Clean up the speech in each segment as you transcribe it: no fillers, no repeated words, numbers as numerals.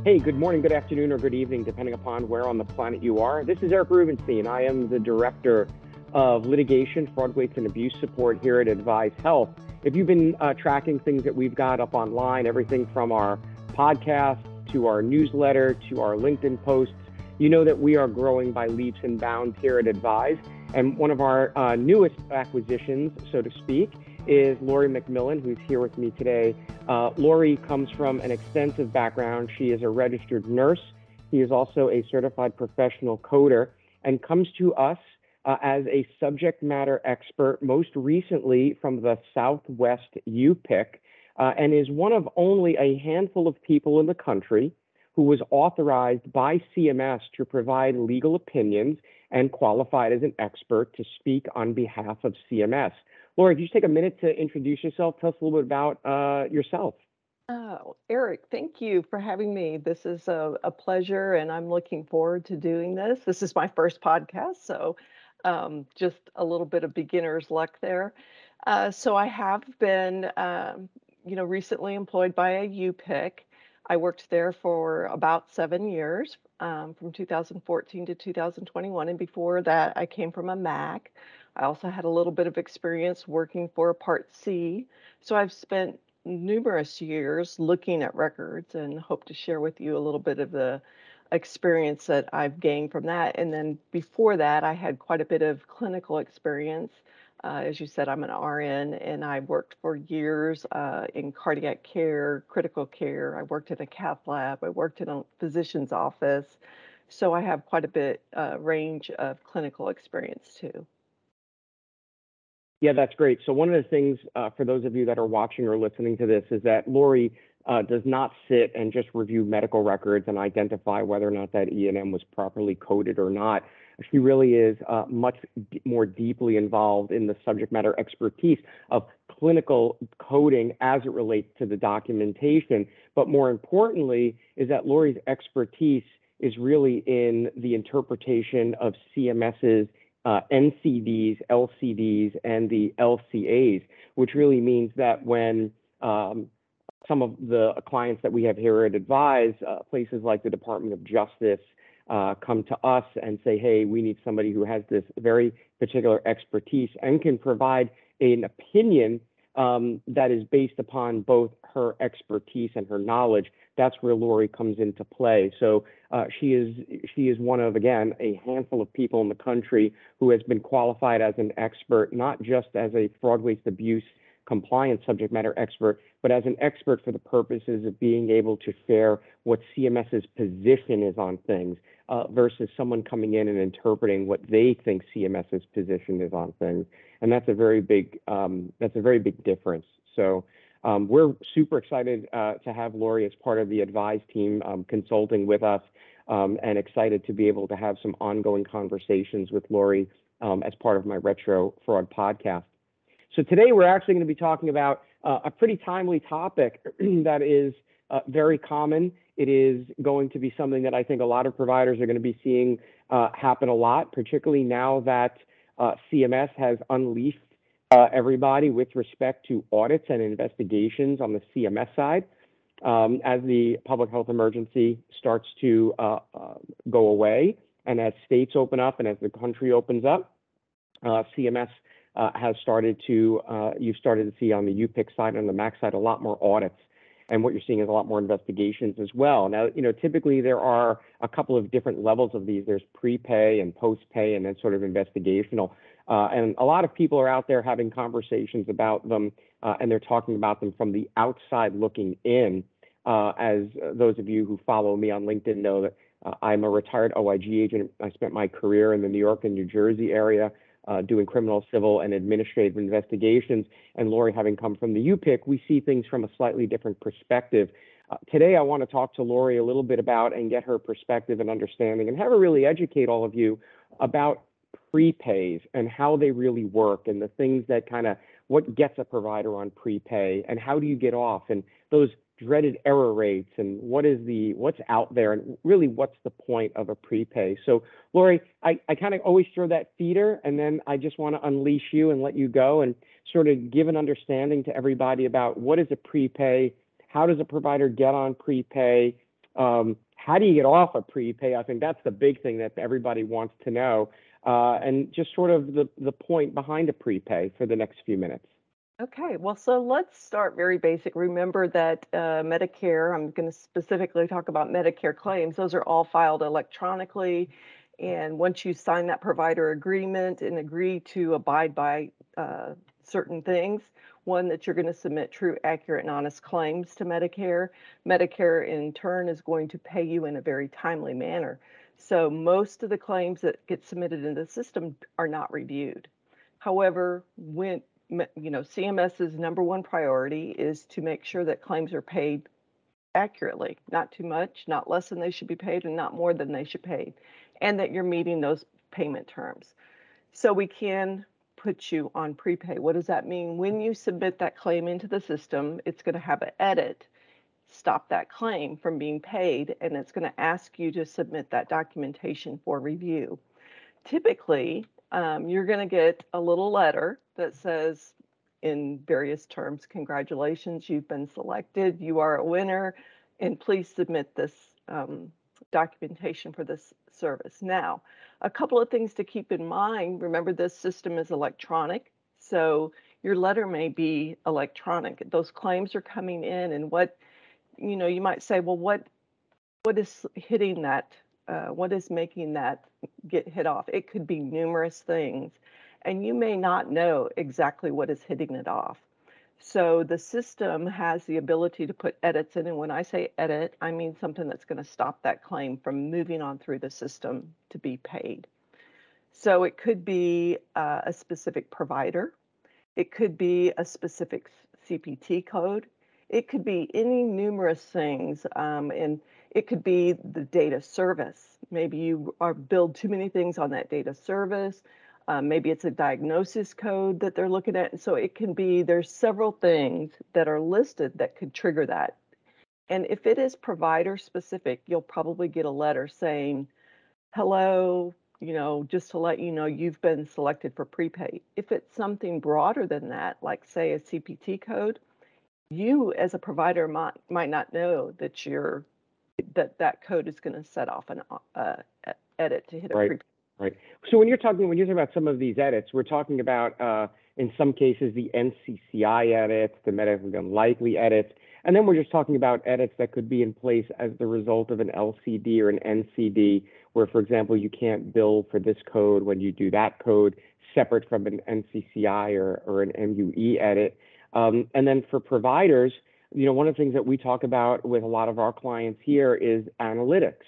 Hey, good morning, good afternoon, or good evening, depending upon where on the planet you are. This is Eric Rubenstein. I am the Director of Litigation, Fraud, Waste, and Abuse Support here at Advise Health. If you've been tracking things that we've got up online, everything from our podcast to our newsletter to our LinkedIn posts, you know that we are growing by leaps and bounds here at Advise. And one of our newest acquisitions, so to speak, is Lori McMillan, who's here with me today. Lori comes from an extensive background. She is a registered nurse. She is also a certified professional coder and comes to us as a subject matter expert, most recently from the Southwest UPIC, and is one of only a handful of people in the country who was authorized by CMS to provide legal opinions and qualified as an expert to speak on behalf of CMS. Lori, could you take a minute to introduce yourself? Tell us a little bit about yourself. Oh, Eric, thank you for having me. This is a pleasure, and I'm looking forward to doing this. This is my first podcast, so just a little bit of beginner's luck there. So I have been, recently employed by a UPIC. I worked there for about 7 years, from 2014 to 2021, and before that, I came from a MAC. I also had a little bit of experience working for a Part C. So I've spent numerous years looking at records and hope to share with you a little bit of the experience that I've gained from that. And then before that, I had quite a bit of clinical experience. As you said, I'm an RN and I worked for years in cardiac care, critical care. I worked in a cath lab. I worked in a physician's office. So I have quite a bit range of clinical experience too. Yeah, that's great. So one of the things for those of you that are watching or listening to this is that Lori does not sit and just review medical records and identify whether or not that E&M was properly coded or not. She really is much more deeply involved in the subject matter expertise of clinical coding as it relates to the documentation. But more importantly, is that Lori's expertise is really in the interpretation of CMS's NCDs, LCDs, and the LCAs, which really means that when some of the clients that we have here at Advise, places like the Department of Justice, come to us and say, hey, we need somebody who has this very particular expertise and can provide an opinion that is based upon both her expertise and her knowledge. That's where Lori comes into play. So she is one of, again, a handful of people in the country who has been qualified as an expert, not just as a fraud, waste, abuse, compliance subject matter expert, but as an expert for the purposes of being able to share what CMS's position is on things versus someone coming in and interpreting what they think CMS's position is on things. And that's a very big difference. So we're super excited to have Lori as part of the Advise team consulting with us and excited to be able to have some ongoing conversations with Lori as part of my Retro Fraud podcast. So today we're actually going to be talking about a pretty timely topic that is very common. It is going to be something that I think a lot of providers are going to be seeing happen a lot, particularly now that CMS has unleashed everybody with respect to audits and investigations on the CMS side. As the public health emergency starts to go away and as states open up and as the country opens up, CMS has started to, you've started to see on the UPIC side and the MAC side a lot more audits. And what you're seeing is a lot more investigations as well. Now, typically there are a couple of different levels of these. There's prepay and post-pay and then sort of investigational. And a lot of people are out there having conversations about them, and they're talking about them from the outside looking in. As those of you who follow me on LinkedIn know that I'm a retired OIG agent. I spent my career in the New York and New Jersey area doing criminal, civil, and administrative investigations. And Lori, having come from the UPIC, we see things from a slightly different perspective. Today, I want to talk to Lori a little bit about and get her perspective and understanding and have her really educate all of you about prepays and how they really work and the things that kind of what gets a provider on prepay and how do you get off and those dreaded error rates and what's out there and really what's the point of a prepay. So Lori, I kind of always throw that feeder and then I just want to unleash you and let you go and sort of give an understanding to everybody about what is a prepay, how does a provider get on prepay, How do you get off a prepay? I think that's the big thing that everybody wants to know, and just sort of the point behind a prepay for the next few minutes. Okay, well, so let's start very basic. Remember that Medicare, I'm going to specifically talk about Medicare claims, those are all filed electronically. And once you sign that provider agreement and agree to abide by certain things, one, that you're going to submit true, accurate, and honest claims to Medicare, Medicare in turn is going to pay you in a very timely manner. So most of the claims that get submitted in the system are not reviewed. However, CMS's number one priority is to make sure that claims are paid accurately, not too much, not less than they should be paid, and not more than they should pay, and that you're meeting those payment terms. So we can put you on prepay. What does that mean? When you submit that claim into the system, it's going to have an edit, stop that claim from being paid, and it's going to ask you to submit that documentation for review. Typically, you're going to get a little letter that says, in various terms, congratulations, you've been selected, you are a winner, and please submit this documentation for this service. Now, a couple of things to keep in mind. Remember, this system is electronic, so your letter may be electronic. Those claims are coming in, and you might say, well, what is hitting that? What is making that get hit off? It could be numerous things, and you may not know exactly what is hitting it off. So the system has the ability to put edits in, and when I say edit, I mean something that's going to stop that claim from moving on through the system to be paid. So it could be a specific provider. It could be a specific CPT code. It could be any numerous things, and it could be the data service. Maybe you are build too many things on that data service. Maybe it's a diagnosis code that they're looking at. So it can be, there's several things that are listed that could trigger that. And if it is provider specific, you'll probably get a letter saying, hello, just to let you know you've been selected for prepay. If it's something broader than that, like say a CPT code, you as a provider might not know that code is going to set off an edit to hit a Right. prepay. Right. So when you're talking about some of these edits, we're talking about in some cases the NCCI edits, the medically unlikely edits, and then we're just talking about edits that could be in place as the result of an LCD or an NCD, where, for example, you can't bill for this code when you do that code, separate from an NCCI or an MUE edit. And then for providers, one of the things that we talk about with a lot of our clients here is analytics.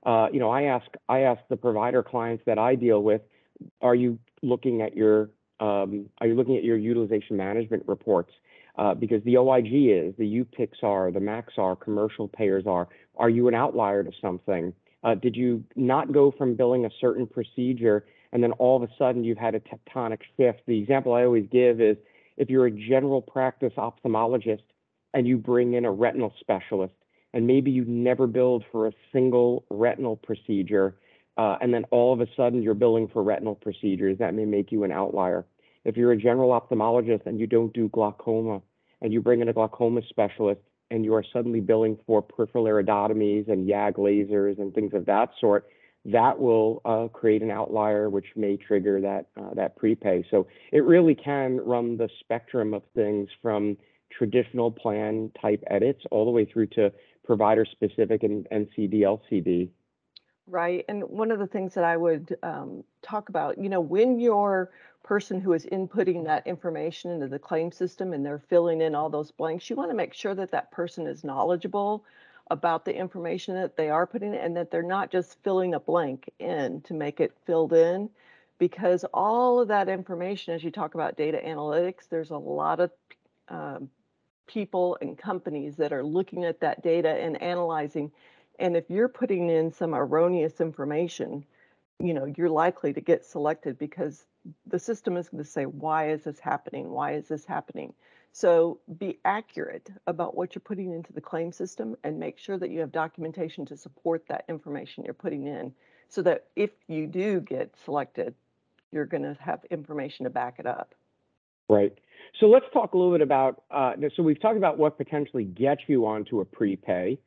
I ask the provider clients that I deal with, are you looking at your utilization management reports? Because the OIG is, the UPICs are, the MACs are, commercial payers are. Are you an outlier to something? Did you not go from billing a certain procedure and then all of a sudden you've had a tectonic shift? The example I always give is if you're a general practice ophthalmologist and you bring in a retinal specialist, and maybe you never billed for a single retinal procedure, and then all of a sudden you're billing for retinal procedures, that may make you an outlier. If you're a general ophthalmologist and you don't do glaucoma, and you bring in a glaucoma specialist, and you are suddenly billing for peripheral iridotomies and YAG lasers and things of that sort, that will create an outlier, which may trigger that prepay. So it really can run the spectrum of things from traditional plan type edits all the way through to provider specific and NCD, LCD. Right. And one of the things that I would talk about, when your person who is inputting that information into the claim system and they're filling in all those blanks, you want to make sure that that person is knowledgeable about the information that they are putting in and that they're not just filling a blank in to make it filled in. Because all of that information, as you talk about data analytics, there's a lot of people and companies that are looking at that data and analyzing. And if you're putting in some erroneous information, you're likely to get selected because the system is going to say, why is this happening? Why is this happening? So be accurate about what you're putting into the claim system and make sure that you have documentation to support that information you're putting in so that if you do get selected, you're going to have information to back it up. Right. So let's talk a little bit about, so we've talked about what potentially gets you onto a prepay.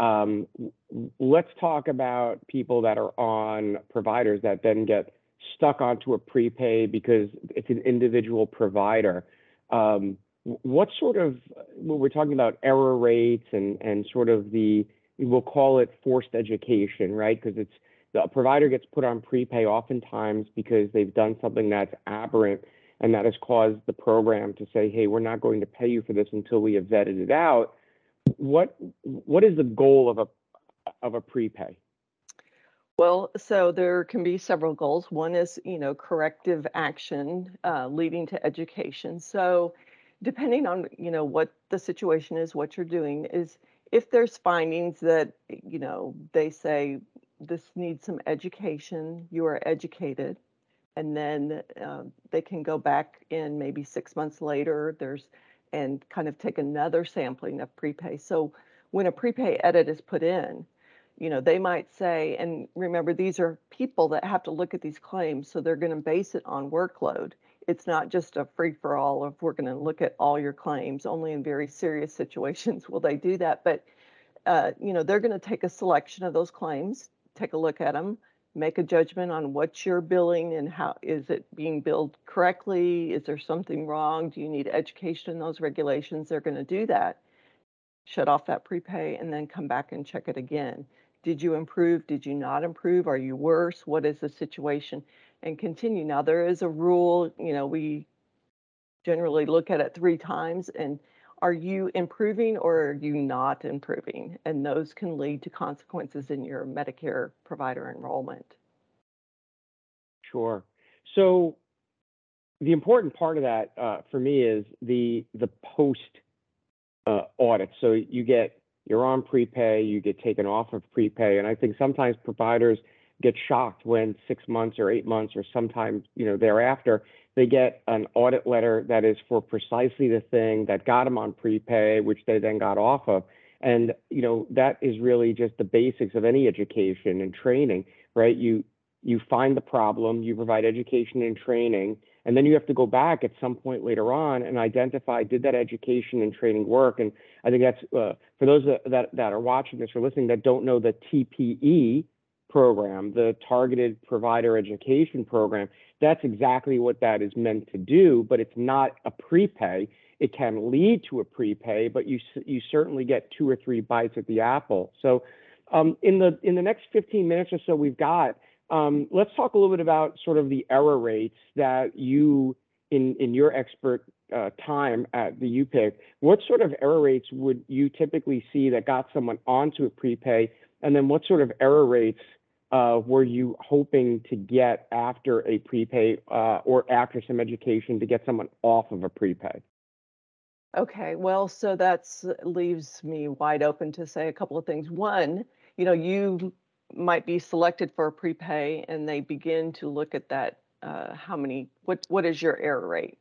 Let's talk about people that are on providers that then get stuck onto a prepay because it's an individual provider. What sort of, when we're talking about error rates and sort of we'll call it forced education, right? Because the provider gets put on prepay oftentimes because they've done something that's aberrant and that has caused the program to say, hey, we're not going to pay you for this until we have vetted it out. What is the goal of a prepay? Well, so there can be several goals. One is, corrective action leading to education. So, depending on, what the situation is, what you're doing is if there's findings that, they say this needs some education, you are educated, and then they can go back in maybe 6 months later. And kind of take another sampling of prepay. So, when a prepay edit is put in, they might say, and remember, these are people that have to look at these claims, so they're going to base it on workload. It's not just a free for all of we're going to look at all your claims. Only in very serious situations will they do that. But they're going to take a selection of those claims, take a look at them, make a judgment on what you're billing and how is it being billed correctly? Is there something wrong? Do you need education in those regulations? They're going to do that, shut off that prepay, and then come back and check it again. Did you improve? Did you not improve? Are you worse? What is the situation? And continue. Now, there is a rule, we generally look at it 3 times. And are you improving or are you not improving? And those can lead to consequences in your Medicare provider enrollment. Sure. So the important part of that for me is the post audit. So you're on prepay, you get taken off of prepay, and I think sometimes providers get shocked when 6 months or 8 months or sometimes thereafter they get an audit letter that is for precisely the thing that got them on prepay, which they then got off of. And that is really just the basics of any education and training, right? You find the problem, you provide education and training, and then you have to go back at some point later on and identify, did that education and training work? And I think that's for those that are watching this or listening that don't know the TPE program, the Targeted Provider Education Program, that's exactly what that is meant to do, but it's not a prepay. It can lead to a prepay, but you certainly get 2 or 3 bites at the apple. So in the next 15 minutes or so we've got, let's talk a little bit about sort of the error rates that you, in your expert time at the UPIC, what sort of error rates would you typically see that got someone onto a prepay? And then what sort of error rates were you hoping to get after a prepay or after some education to get someone off of a prepay? Okay, well, so that's leaves me wide open to say a couple of things. One, you might be selected for a prepay, and they begin to look at that. What is your error rate?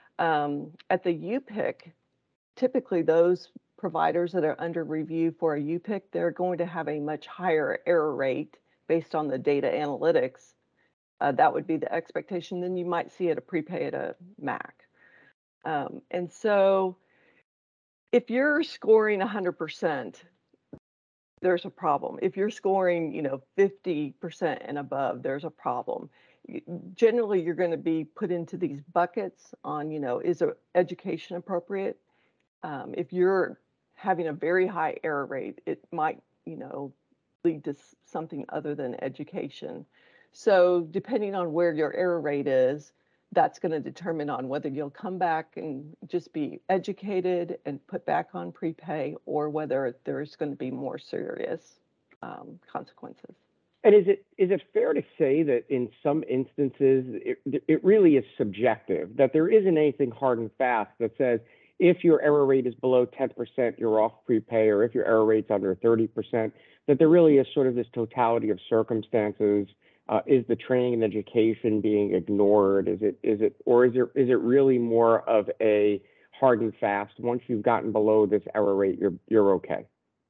At the UPIC, typically those providers that are under review for a UPIC, they're going to have a much higher error rate based on the data analytics. That would be the expectation than you might see at a prepay at a MAC. And so if you're scoring 100%, there's a problem. If you're scoring, 50% and above, there's a problem. Generally, you're going to be put into these buckets on, is education appropriate? If you're having a very high error rate, it might, lead to something other than education. So depending on where your error rate is, that's going to determine on whether you'll come back and just be educated and put back on prepay or whether there's going to be more serious consequences. And is it fair to say that in some instances it really is subjective, that there isn't anything hard and fast that says if your error rate is below 10%, you're off prepay, or if your error rate's under 30%, that there really is sort of this totality of circumstances. Is the training and education being ignored? Is it really more of a hard and fast? Once you've gotten below this error rate, you're okay.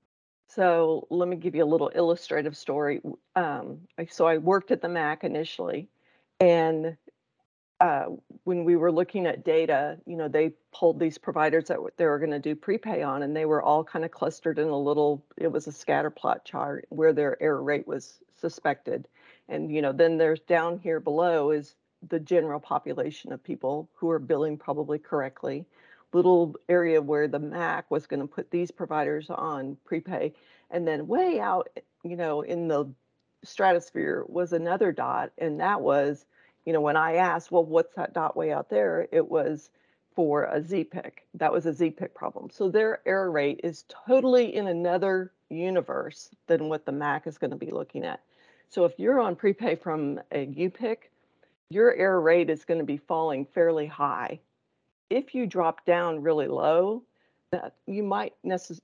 So let me give you a little illustrative story. So I worked at the MAC initially, and uh, when we were looking at data, they pulled these providers that they were going to do prepay on, and they were all kind of clustered in a little, it was a scatter plot chart where their error rate was suspected. And, then there's down here below is the general population of people who are billing probably correctly. Little area where the MAC was going to put these providers on prepay. And then way out, in the stratosphere was another dot, and that was when I asked, well, what's that dot way out there? It was for a ZPIC. That was a ZPIC problem. So their error rate is totally in another universe than what the MAC is going to be looking at. So if you're on prepay from a UPIC, your error rate is going to be falling fairly high. If you drop down really low, that you might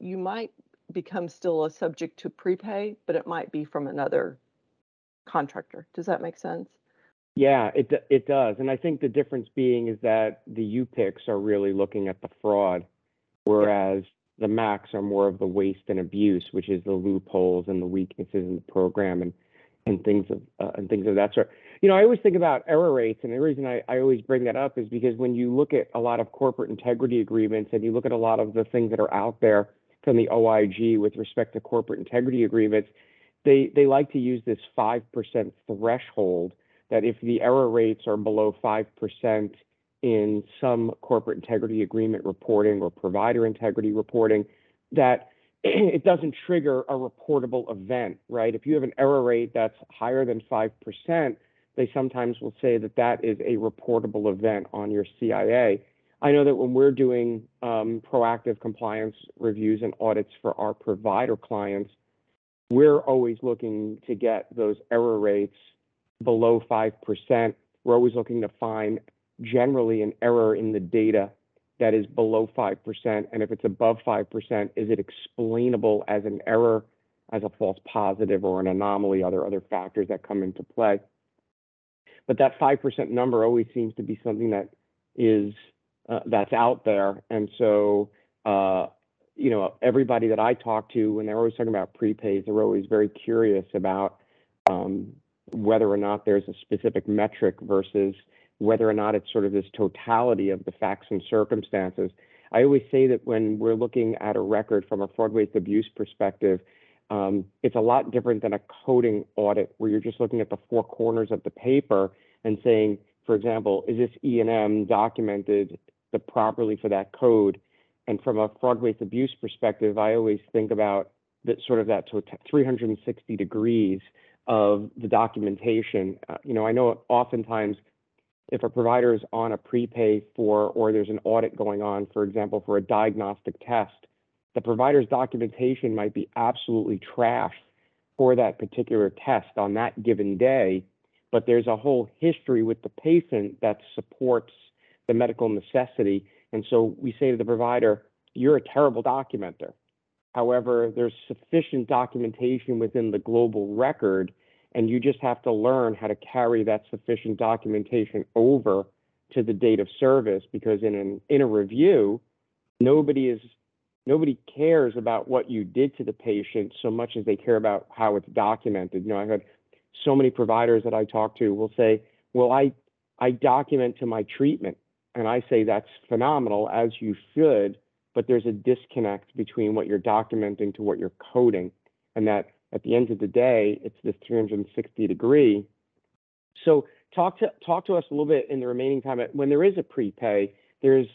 become still a subject to prepay, but it might be from another contractor. Does that make sense? Yeah, it does. And I think the difference being is that the UPICs are really looking at the fraud, whereas the MACs are more of the waste and abuse, which is the loopholes and the weaknesses in the program and things of that sort. I always think about error rates, and the reason I always bring that up is because when you look at a lot of corporate integrity agreements and you look at a lot of the things that are out there from the OIG with respect to corporate integrity agreements, they like to use this 5% threshold that if the error rates are below 5% in some corporate integrity agreement reporting or provider integrity reporting, that it doesn't trigger a reportable event, right? If you have an error rate that's higher than 5%, they sometimes will say that that is a reportable event on your CIA. I know that when we're doing proactive compliance reviews and audits for our provider clients, we're always looking to get those error rates below 5%. We're always looking to find generally an error in the data that is below 5%. And if it's above 5%, is it explainable as an error, as a false positive or an anomaly? Are there other factors that come into play? But that 5% number always seems to be something that is that's out there. And so, everybody that I talk to, when they're always talking about prepays, they're always very curious about whether or not there's a specific metric versus whether or not it's sort of this totality of the facts and circumstances. I always say that when we're looking at a record from a fraud, waste, abuse perspective, it's a lot different than a coding audit where you're just looking at the four corners of the paper and saying, for example, is this E&M documented properly for that code? And from a fraud, waste, abuse perspective, I always think about that sort of that 360 degrees of the documentation. I know oftentimes if a provider is on a prepay or there's an audit going on, for example, for a diagnostic test, the provider's documentation might be absolutely trashed for that particular test on that given day, but there's a whole history with the patient that supports the medical necessity. And so we say to the provider, you're a terrible documenter. However, there's sufficient documentation within the global record, and you just have to learn how to carry that sufficient documentation over to the date of service, because in a review, nobody cares about what you did to the patient so much as they care about how it's documented. I've had so many providers that I talk to will say, well, I document to my treatment. And I say that's phenomenal, as you should, but there's a disconnect between what you're documenting to what you're coding. And that at the end of the day, it's this 360 degree. So talk to us a little bit in the remaining time. When there is a prepay, there's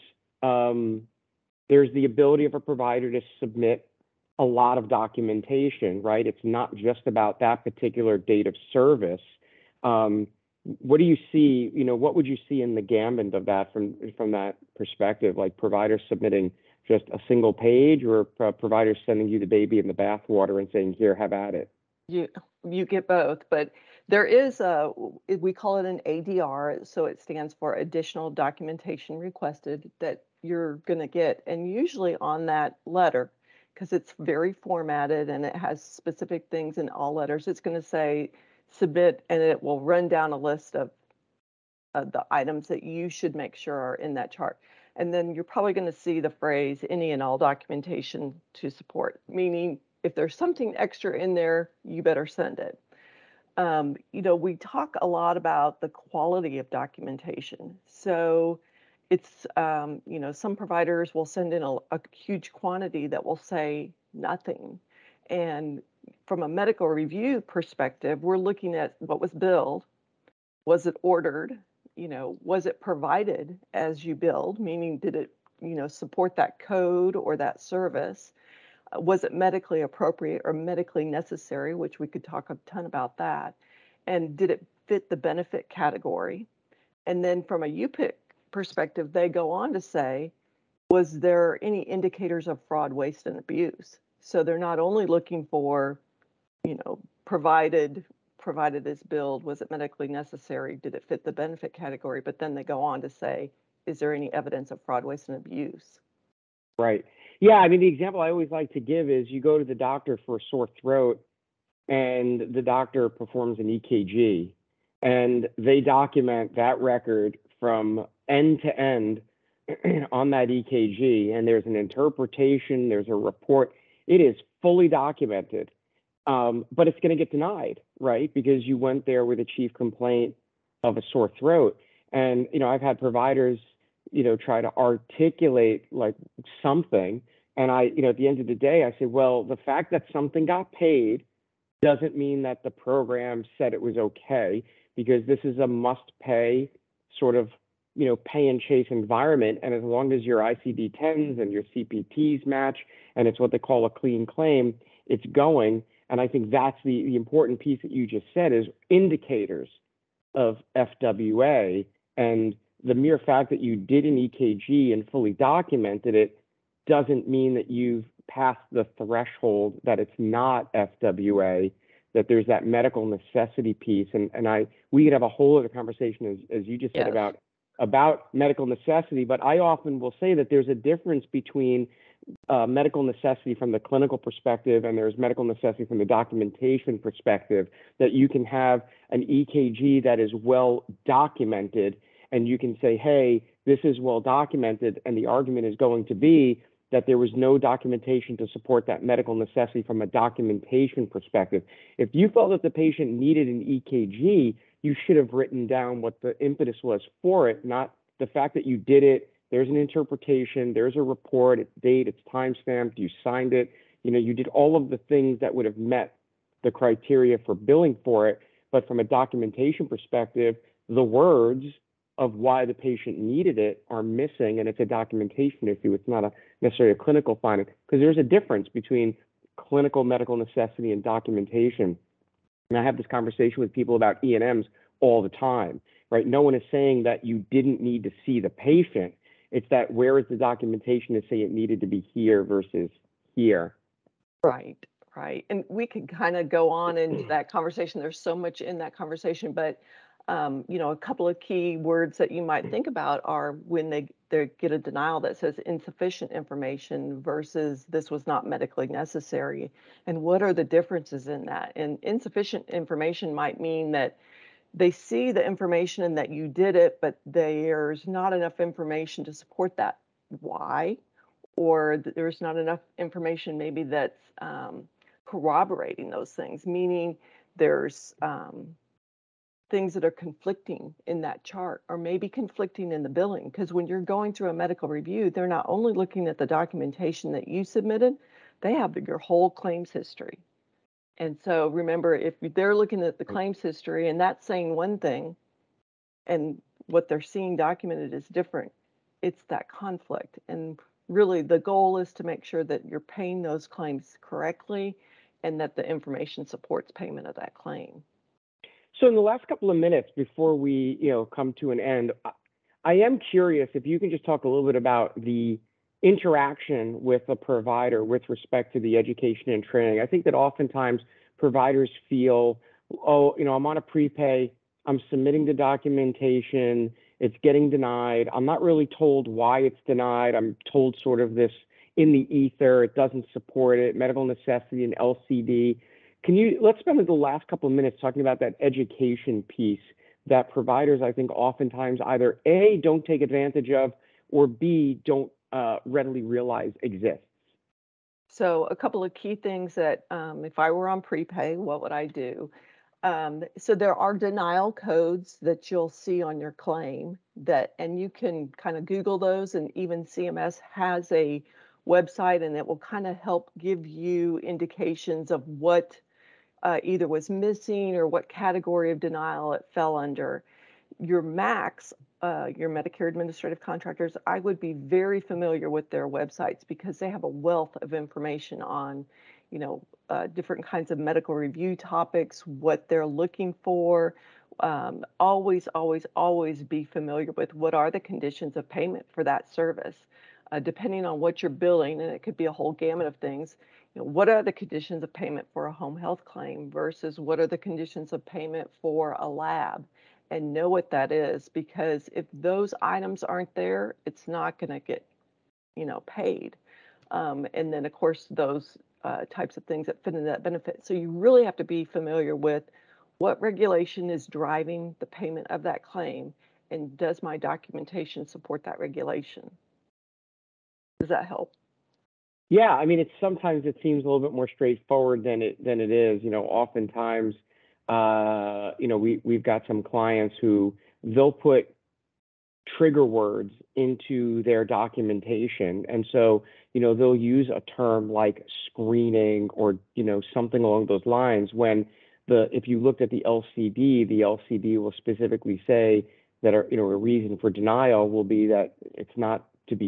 the ability of a provider to submit a lot of documentation, right? It's not just about that particular date of service. What do you see? What would you see in the gambit of that from that perspective? Like providers submitting just a single page, or providers sending you the baby in the bathwater and saying, "Here, have at it"? You get both, but there is we call it an ADR, so it stands for additional documentation requested, that you're going to get, and usually on that letter, because it's very formatted and it has specific things in all letters, it's going to say submit, and it will run down a list of the items that you should make sure are in that chart. And then you're probably going to see the phrase any and all documentation to support, meaning if there's something extra in there, you better send it. We talk a lot about the quality of documentation. So it's, some providers will send in a huge quantity that will say nothing. And from a medical review perspective, we're looking at what was billed, was it ordered, was it provided as you billed, meaning did it, support that code or that service? Was it medically appropriate or medically necessary, which we could talk a ton about that? And did it fit the benefit category? And then from a UPIC perspective, they go on to say, was there any indicators of fraud, waste, and abuse? So they're not only looking for, provided as billed, was it medically necessary? Did it fit the benefit category? But then they go on to say, is there any evidence of fraud, waste, and abuse? Right. Yeah, I mean, the example I always like to give is you go to the doctor for a sore throat and the doctor performs an EKG and they document that record from end to end on that EKG, and there's an interpretation, there's a report. It is fully documented, but it's going to get denied, right? Because you went there with a chief complaint of a sore throat. And, I've had providers, try to articulate like something. And at the end of the day, I say, well, the fact that something got paid doesn't mean that the program said it was okay, because this is a must pay sort of, pay and chase environment. And as long as your ICD-10s and your CPTs match, and it's what they call a clean claim, it's going. And I think that's the important piece that you just said is indicators of FWA. And the mere fact that you did an EKG and fully documented it doesn't mean that you've passed the threshold that it's not FWA, that there's that medical necessity piece. And we could have a whole other conversation, as you just said, Yes. about medical necessity. But I often will say that there's a difference between medical necessity from the clinical perspective, and there's medical necessity from the documentation perspective, that you can have an EKG that is well documented, and you can say, hey, this is well documented, and the argument is going to be that there was no documentation to support that medical necessity from a documentation perspective. If you felt that the patient needed an EKG, you should have written down what the impetus was for it, not the fact that you did it. There's an interpretation, there's a report, it's date, it's time stamped, you signed it. You did all of the things that would have met the criteria for billing for it. But from a documentation perspective, the words of why the patient needed it are missing, and it's a documentation issue. It's not necessarily a clinical finding, because there's a difference between clinical medical necessity and documentation. And I have this conversation with people about E&Ms all the time, right? No one is saying that you didn't need to see the patient. It's that where is the documentation to say it needed to be here versus here? Right, right. And we could kind of go on into that conversation. There's so much in that conversation, but a couple of key words that you might think about are when they get a denial that says insufficient information versus this was not medically necessary. And what are the differences in that? And insufficient information might mean that they see the information and that you did it, but there's not enough information to support that why, or there's not enough information maybe that's corroborating those things, meaning there's things that are conflicting in that chart, or maybe conflicting in the billing. Because when you're going through a medical review, they're not only looking at the documentation that you submitted, they have your whole claims history. And so remember, if they're looking at the claims history and that's saying one thing and what they're seeing documented is different, it's that conflict. And really the goal is to make sure that you're paying those claims correctly and that the information supports payment of that claim. So in the last couple of minutes before we, come to an end, I am curious if you can just talk a little bit about the interaction with a provider with respect to the education and training. I think that oftentimes providers feel, oh, I'm on a prepay, I'm submitting the documentation, it's getting denied. I'm not really told why it's denied. I'm told sort of this in the ether, it doesn't support it, medical necessity and LCD. Let's spend the last couple of minutes talking about that education piece that providers, I think, oftentimes either A, don't take advantage of, or B, don't readily realize exists. So a couple of key things that if I were on prepay, what would I do? So there are denial codes that you'll see on your claim and you can kind of Google those, and even CMS has a website and it will kind of help give you indications of what either was missing or what category of denial it fell under. Your MACs, your Medicare Administrative Contractors, I would be very familiar with their websites because they have a wealth of information on, different kinds of medical review topics, what they're looking for. Always, always, always be familiar with what are the conditions of payment for that service. Depending on what you're billing, and it could be a whole gamut of things, what are the conditions of payment for a home health claim versus what are the conditions of payment for a lab? And know what that is, because if those items aren't there, it's not going to get, paid. And then, of course, those types of things that fit into that benefit. So you really have to be familiar with what regulation is driving the payment of that claim, and does my documentation support that regulation? Does that help? Yeah, I mean, sometimes it seems a little bit more straightforward than it is. Oftentimes, we've got some clients who they'll put trigger words into their documentation, and so they'll use a term like screening or something along those lines. When if you looked at the LCD will specifically say that a reason for denial will be that it's not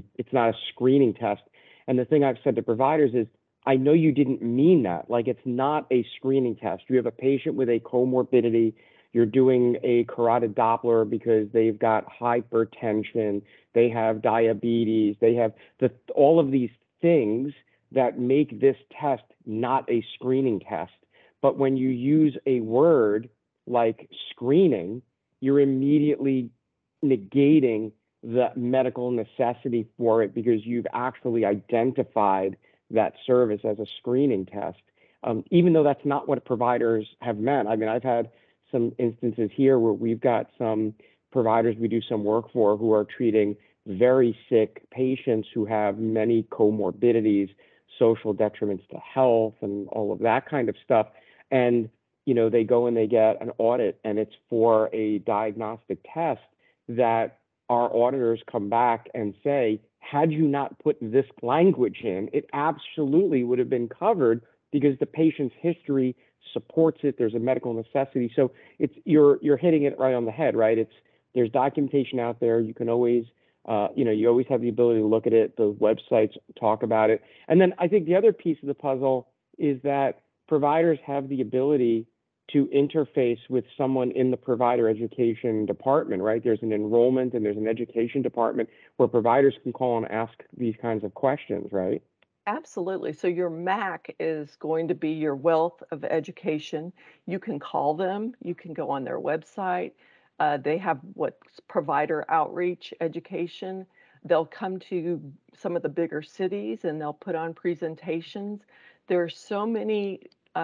a screening test. And the thing I've said to providers is, I know you didn't mean that. Like, it's not a screening test. You have a patient with a comorbidity. You're doing a carotid Doppler because they've got hypertension, they have diabetes, they have all of these things that make this test not a screening test. But when you use a word like screening, you're immediately negating the medical necessity for it because you've actually identified that service as a screening test, even though that's not what providers have meant. I mean, I've had some instances here where we've got some providers we do some work for who are treating very sick patients who have many comorbidities, social detriments to health, and all of that kind of stuff. And, they go and they get an audit, and it's for a diagnostic test that our auditors come back and say, had you not put this language in, it absolutely would have been covered because the patient's history supports it. There's a medical necessity. So you're hitting it right on the head, right? There's documentation out there. You can always, you always have the ability to look at it. The websites talk about it. And then I think the other piece of the puzzle is that providers have the ability to interface with someone in the provider education department, right? There's an enrollment and there's an education department where providers can call and ask these kinds of questions, right? Absolutely. So your MAC is going to be your wealth of education. You can call them, you can go on their website. They have what's provider outreach education. They'll come to some of the bigger cities and they'll put on presentations. There are so many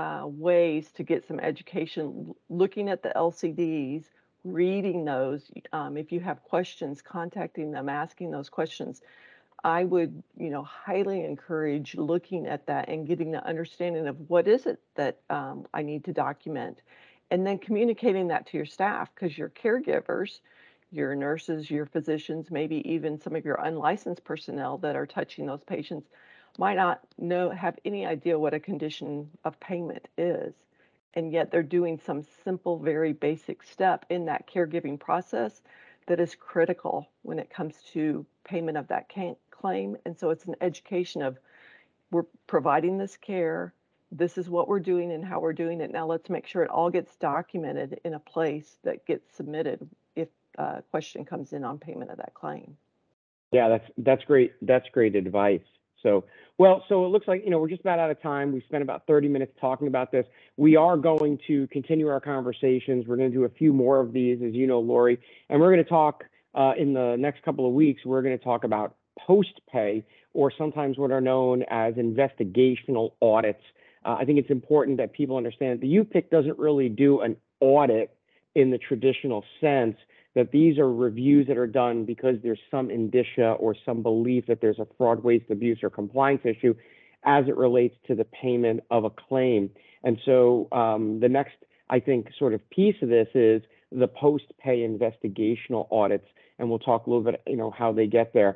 ways to get some education, looking at the LCDs, reading those. If you have questions, contacting them, asking those questions. I would, highly encourage looking at that and getting the understanding of what is it that I need to document, and then communicating that to your staff, because your caregivers, your nurses, your physicians, maybe even some of your unlicensed personnel that are touching those patients might not have any idea what a condition of payment is. And yet they're doing some simple, very basic step in that caregiving process that is critical when it comes to payment of that claim. And so it's an education of, we're providing this care, this is what we're doing and how we're doing it. Now let's make sure it all gets documented in a place that gets submitted if a question comes in on payment of that claim. Yeah, that's great. That's great advice. So it looks like, we're just about out of time. We spent about 30 minutes talking about this. We are going to continue our conversations. We're going to do a few more of these, as you know, Lori, and we're going to talk in the next couple of weeks. We're going to talk about post-pay, or sometimes what are known as investigational audits. I think it's important that people understand the UPIC doesn't really do an audit in the traditional sense, that these are reviews that are done because there's some indicia or some belief that there's a fraud, waste, abuse, or compliance issue as it relates to the payment of a claim. And so the next I think, sort of piece of this is the post-pay investigational audits, and we'll talk a little bit, how they get there.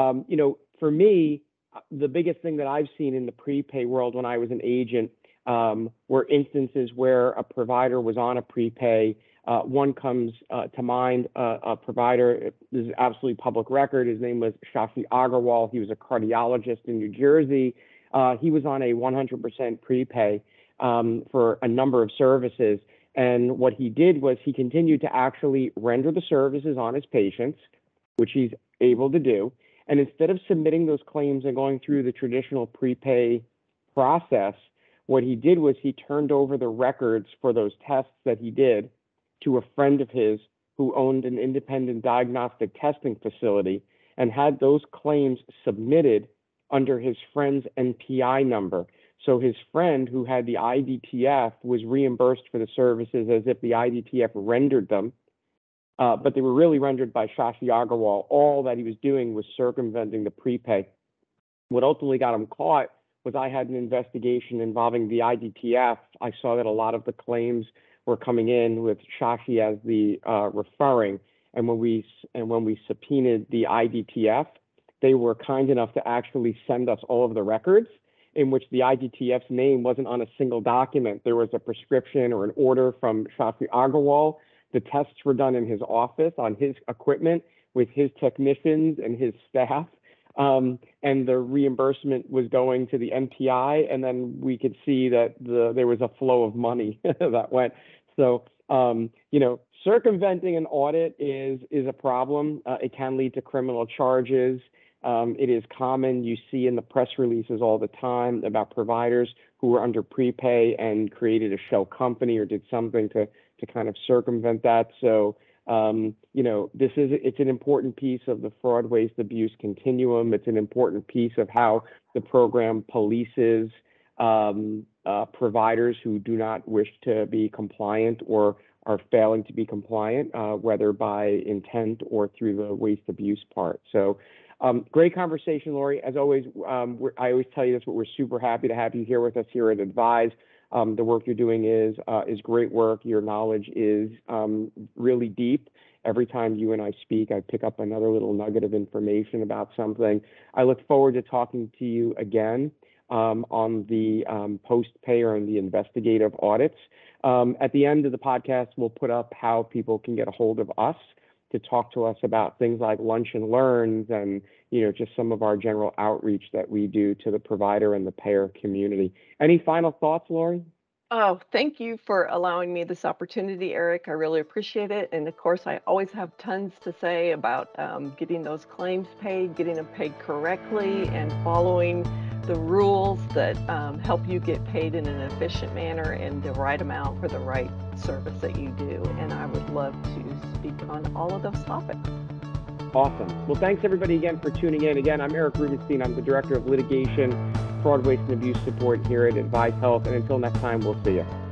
For me, the biggest thing that I've seen in the prepay world when I was an agent were instances where a provider was on a prepay. One comes to mind, a provider, this is absolutely public record. His name was Shashi Agarwal. He was a cardiologist in New Jersey. He was on a 100% prepay for a number of services. And what he did was he continued to actually render the services on his patients, which he's able to do. And instead of submitting those claims and going through the traditional prepay process, what he did was he turned over the records for those tests that he did to a friend of his who owned an independent diagnostic testing facility and had those claims submitted under his friend's NPI number. So his friend who had the IDTF was reimbursed for the services as if the IDTF rendered them, but they were really rendered by Shashi Agarwal. All that he was doing was circumventing the prepay. What ultimately got him caught was I had an investigation involving the IDTF. I saw that a lot of the claims were coming in with Shashi as the referring, and when we subpoenaed the IDTF, they were kind enough to actually send us all of the records in which the IDTF's name wasn't on a single document. There was a prescription or an order from Shashi Agarwal. The tests were done in his office on his equipment with his technicians and his staff. And the reimbursement was going to the NPI, and then we could see that there was a flow of money that went. So, circumventing an audit is a problem. It can lead to criminal charges. It is common. You see in the press releases all the time about providers who were under prepay and created a shell company or did something to kind of circumvent that. So, it's an important piece of the fraud, waste, abuse continuum. It's an important piece of how the program polices providers who do not wish to be compliant or are failing to be compliant, whether by intent or through the waste abuse part. So great conversation, Lori. As always, I always tell you this, but we're super happy to have you here with us here at Advise. The work you're doing is great work. Your knowledge is really deep. Every time you and I speak, I pick up another little nugget of information about something. I look forward to talking to you again on the post-pay or on the investigative audits. At the end of the podcast, we'll put up how people can get a hold of us to talk to us about things like lunch and learns and, just some of our general outreach that we do to the provider and the payer community. Any final thoughts, Lori? Oh, thank you for allowing me this opportunity, Eric. I really appreciate it. And of course, I always have tons to say about getting those claims paid, getting them paid correctly, and following the rules that help you get paid in an efficient manner and the right amount for the right service that you do. And I would love to speak on all of those topics. Awesome. Well, thanks everybody again for tuning in. Again, I'm Eric Rubenstein. I'm the Director of Litigation, Fraud, Waste, and Abuse Support here at Advise Health. And until next time, we'll see you.